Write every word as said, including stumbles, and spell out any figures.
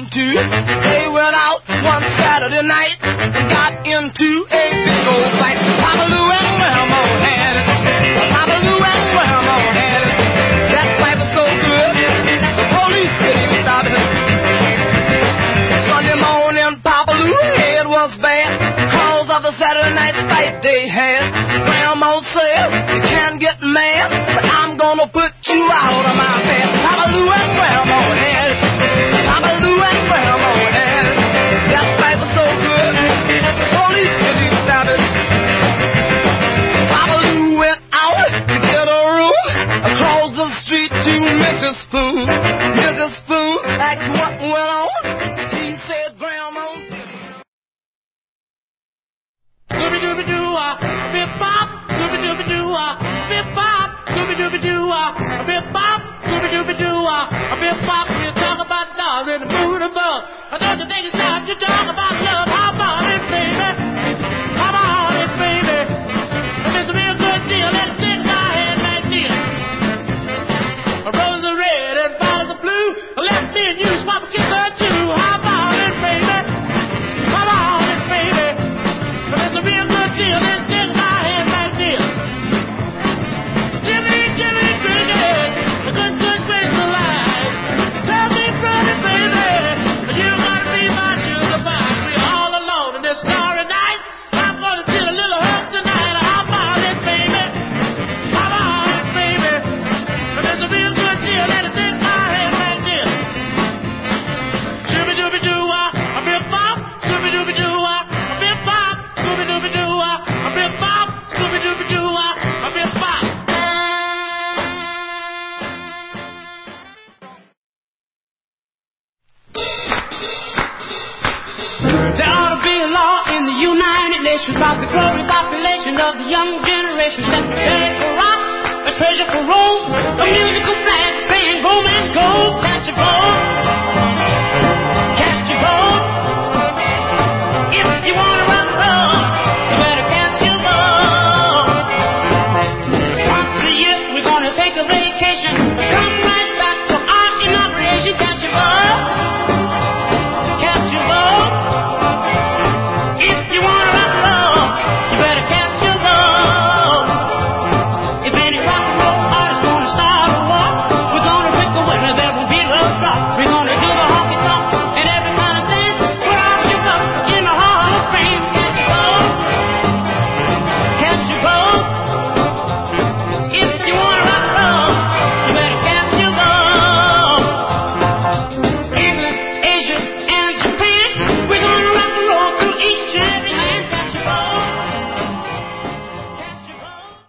into. They went out one Saturday night and got into a big old fight. Papa Lou and Grandma had it. Papa Lou and Grandma had it. That fight was so good, the police couldn't even stop it. Sunday morning, Papa Lou's head was bad because of the Saturday night fight they had. Grandma said, you can't get mad, but I'm gonna put you out of my bed. Papa Lou and Grandma had it. Papa Lou and Grandma had it. That fight was so good, the police couldn't even stop it. Papa Lou went out to get a room across the street to Missus Spoon. Missus Spoon asked what went on. She said, Grandma. Scooby-Dooby-Doo-ah, bip-bop, Scooby-Dooby-Doo-ah, bip-bop, Scooby-Dooby-Doo-ah, bip-bop, Scooby-Dooby-Doo-ah, bip-bop. You talk about dolls and the moon above. I don't you think it's time to talk about love? How about it, baby? How about it, baby? If it's a real good deal, let's take my hand right here. A rose of red and violets of blue. Let me and you swap a kiss or two. How about it, baby? How about it, baby? If it's a real good deal, let's take my hand right here. Jimmy, Jimmy, cricket, a good, good, graceful life. Tell me, brother, baby, you gotta be my sugar pie. We're all alone in this starry night. I'm gonna get a little hurt tonight. How about it, baby? How about it, baby? If it's a real good deal, let it take my hand right here. Scooby-Dooby-Doo-ah, a bip-bop, Scooby-Dooby-Doo-ah, a bip-bop, Scooby-Dooby-Doo-ah, a bip-bop, Scooby-Dooby-Doo-ah, a bip-bop. There ought to be a law in the United Nations about the growing population of the young generation. Secretary for rock, a treasure for roll, a musical flag saying go man go, catch your vote, cast your vote. If you want to rock roll, you better cast your vote. Once a year we're gonna take a